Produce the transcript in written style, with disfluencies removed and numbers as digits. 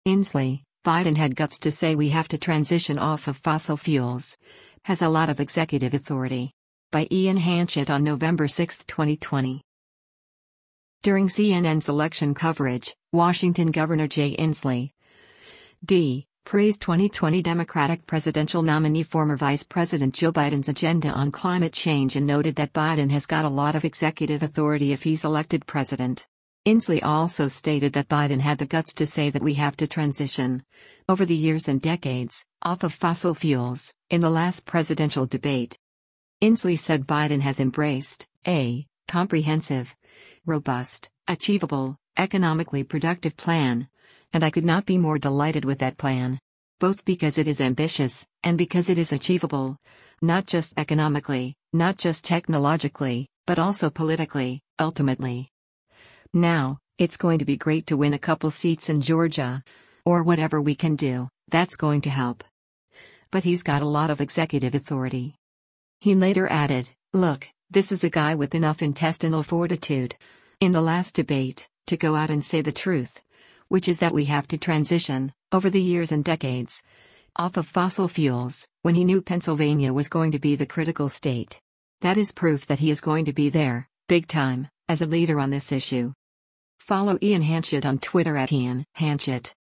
Inslee, Biden had guts to say we have to transition off of fossil fuels. Has a lot of executive authority. By Ian Hanchett on November 6, 2020. During CNN's election coverage, Washington Governor Jay Inslee D. praised 2020 Democratic presidential nominee former Vice President Joe Biden's agenda on climate change and noted that Biden has got a lot of executive authority if he's elected president. Inslee also stated that Biden had the guts to say that we have to transition, over the years and decades, off of fossil fuels, in the last presidential debate. Inslee said Biden has embraced a comprehensive, robust, achievable, economically productive plan, and I could not be more delighted with that plan. Both because it is ambitious, and because it is achievable, not just economically, not just technologically, but also politically, ultimately. Now, it's going to be great to win a couple seats in Georgia. Or whatever we can do, that's going to help. But he's got a lot of executive authority. He later added, look, this is a guy with enough intestinal fortitude, in the last debate, to go out and say the truth, which is that we have to transition, over the years and decades, off of fossil fuels, when he knew Pennsylvania was going to be the critical state. That is proof that he is going to be there, big time, as a leader on this issue. Follow Ian Hanchett on Twitter @Ian Hanchett.